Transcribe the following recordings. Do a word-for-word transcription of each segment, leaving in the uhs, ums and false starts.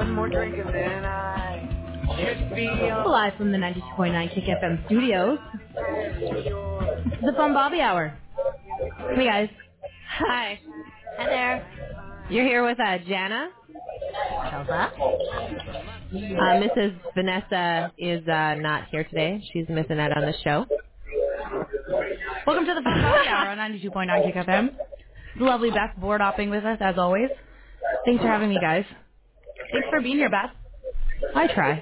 more drink and then I should be on. Live from the ninety-two point nine Kick F M studios. This is the Fun Bobby Hour. Hey guys. Hi. Hi there. You're here with uh, Jana. Chelsea. Uh, Missus Vanessa is uh, not here today. She's missing out on the show. Welcome to the Fun Bobby Hour on ninety-two point nine Kick F M. The lovely Beth board hopping with us as always. Thanks for having me, guys. Thanks for being here, Beth. I try.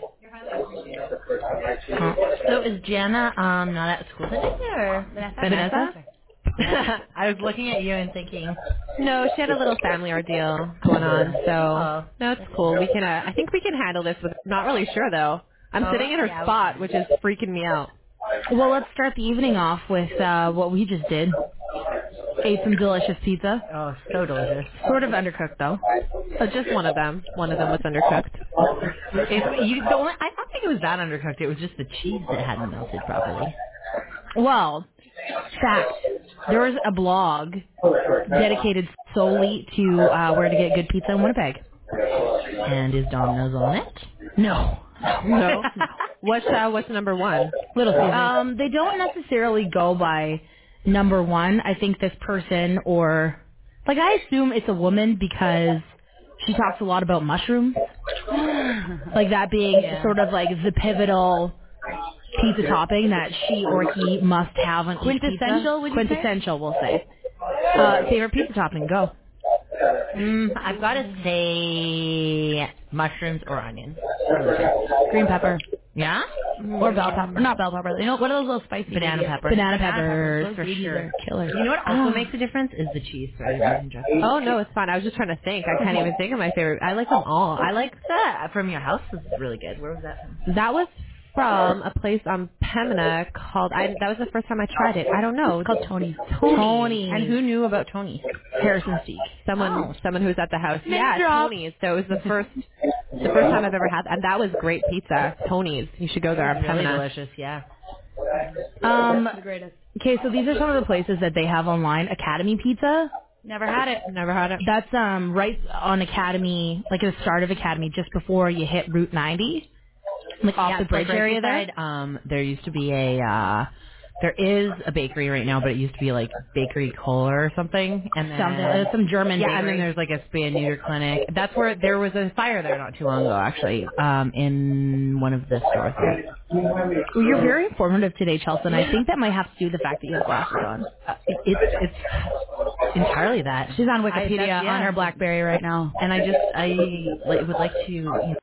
Uh, so is Jana um not at school today or Vanessa? Vanessa? I was looking at you and thinking, No, she had a little family ordeal going on, so Oh. no, it's cool. We can. Uh, I think we can handle this. With not really sure though. I'm Oh, sitting in her yeah, we spot, can. which is freaking me out. well, let's start the evening off with uh, what we just did. Ate some delicious pizza. Oh, so delicious. Sort of undercooked, though. So just one of them. One of them was undercooked. If you, the only, I don't think it was that undercooked. It was just the cheese that hadn't melted properly. Well, fact, there was a blog dedicated solely to uh, where to get good pizza in Winnipeg. And is Domino's on it? No. No. What's uh, what's number one? Little Caesars. Um, they don't necessarily go by number one. I think this person or, like, I assume it's a woman because she talks a lot about mushrooms. Like that being Yeah. sort of like the pivotal pizza topping that she or he must have on each Quintessential, pizza. would you say? Quintessential, we'll say. Uh, favorite pizza topping, go. Mm, I've got to say mushrooms or onions. Green pepper. Yeah? Or bell pepper. Not bell pepper. You know, what are those little spicy? Banana pepper. Banana peppers, Those for babies sure. are Killers. You know what also makes a difference is the cheese. Sorry, I didn't interrupt you. Oh no, it's fine. I was just trying to think. I can't even think of my favorite. I like them all. I like That from your house was really good. Where was that from? that was from a place on Pembina called. I that was the first time I tried it. I don't know. It's called Tony's. Tony. Tony. And who knew about Tony? Harrison Steak. Someone, Oh. someone who was at the house. Name Yeah, drop. Tony's. So it was the first, the first time I've ever had, and that was great pizza. Tony's. You should go there on Really Pembina. delicious, yeah. Um, okay, so these are some of the places that they have online. Academy Pizza. Never had it. Never had it. That's um right on Academy, like at the start of Academy, just before you hit Route ninety, like off yeah, the it's like bridge area there. beside, Um, there used to be a, uh, there is a bakery right now, but it used to be like Bakery Cola or something. And then, Something, uh, some German yeah, bakery. and then there's like a spay and neuter clinic. That's where there was a fire there not too long ago, actually, um, in one of the stores there. Well, you're very informative today, Chelsea, and I think that might have to do with the fact that you have glasses on. Uh, it, it's it's entirely that. She's on I- Wikipedia that's- yeah. on her BlackBerry right now. And I just I like, would like to you know,